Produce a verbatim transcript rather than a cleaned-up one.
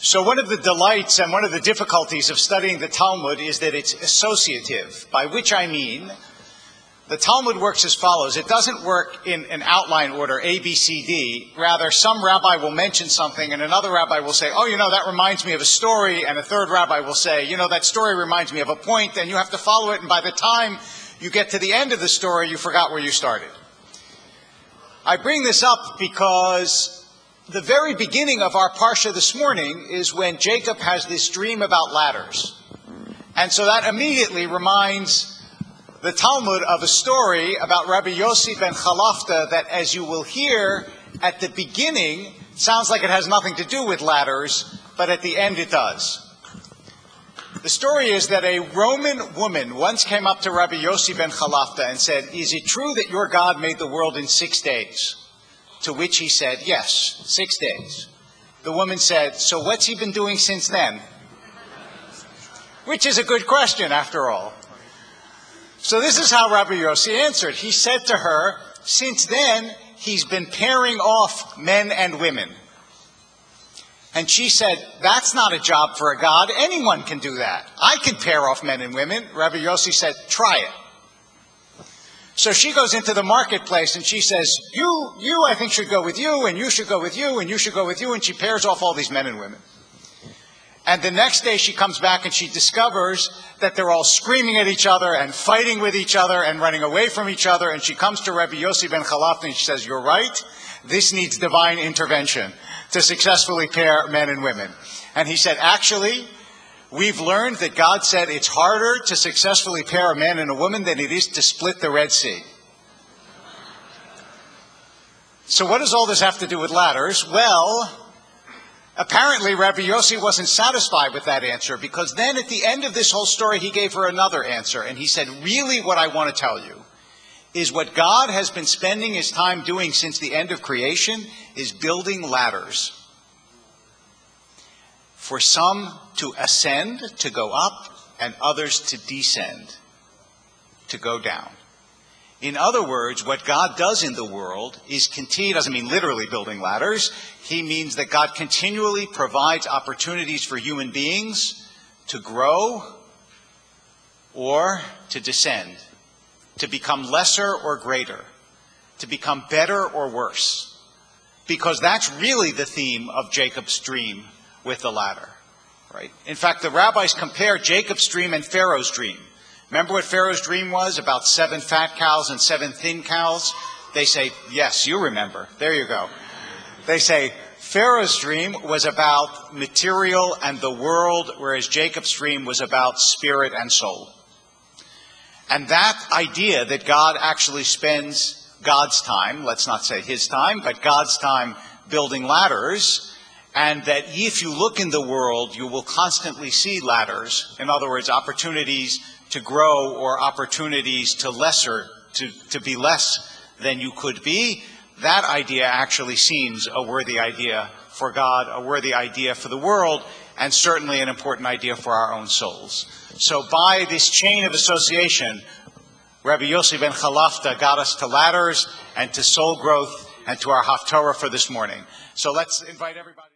So one of the delights and one of the difficulties of studying the Talmud is that it's associative, by which I mean the Talmud works as follows. It doesn't work in an outline order, A, B, C, D. Rather, some rabbi will mention something and another rabbi will say, oh, you know, that reminds me of a story. And a third rabbi will say, you know, that story reminds me of a point, and you have to follow it. And by the time you get to the end of the story, you forgot where you started. I bring this up because the very beginning of our Parsha this morning is when Jacob has this dream about ladders. And so that immediately reminds the Talmud of a story about Rabbi Yossi ben Chalafta that, as you will hear, at the beginning sounds like it has nothing to do with ladders, but at the end it does. The story is that a Roman woman once came up to Rabbi Yossi ben Chalafta and said, is it true that your God made the world in six days? To which he said, yes, six days. The woman said, so what's he been doing since then? Which is a good question, after all. So this is how Rabbi Yossi answered. He said to her, since then, he's been pairing off men and women. And she said, that's not a job for a God. Anyone can do that. I can pair off men and women. Rabbi Yossi said, try it. So she goes into the marketplace and she says, you, you, I think should go with you, and you should go with you, and you should go with you, and she pairs off all these men and women. And the next day she comes back and she discovers that they're all screaming at each other and fighting with each other and running away from each other. And she comes to Rabbi Yossi ben Chalafta and she says, you're right, this needs divine intervention to successfully pair men and women. And he said, actually, we've learned that God said it's harder to successfully pair a man and a woman than it is to split the Red Sea. So what does all this have to do with ladders? Well, apparently Rabbi Yossi wasn't satisfied with that answer, because then at the end of this whole story he gave her another answer. And he said, really what I want to tell you is what God has been spending his time doing since the end of creation is building ladders. For some to ascend, to go up, and others to descend, to go down. In other words, what God does in the world is continue, doesn't mean literally building ladders. He means that God continually provides opportunities for human beings to grow or to descend, to become lesser or greater, to become better or worse. Because that's really the theme of Jacob's dream with the ladder, right? In fact, the rabbis compare Jacob's dream and Pharaoh's dream. Remember what Pharaoh's dream was about seven fat cows and seven thin cows? They say, yes, you remember. There you go. They say Pharaoh's dream was about material and the world, whereas Jacob's dream was about spirit and soul. And that idea that God actually spends God's time, let's not say his time, but God's time building ladders, and that if you look in the world, you will constantly see ladders. In other words, opportunities to grow or opportunities to lesser, to, to be less than you could be. That idea actually seems a worthy idea for God, a worthy idea for the world, and certainly an important idea for our own souls. So by this chain of association, Rabbi Yossi ben Chalafta got us to ladders and to soul growth and to our Haftorah for this morning. So let's invite everybody.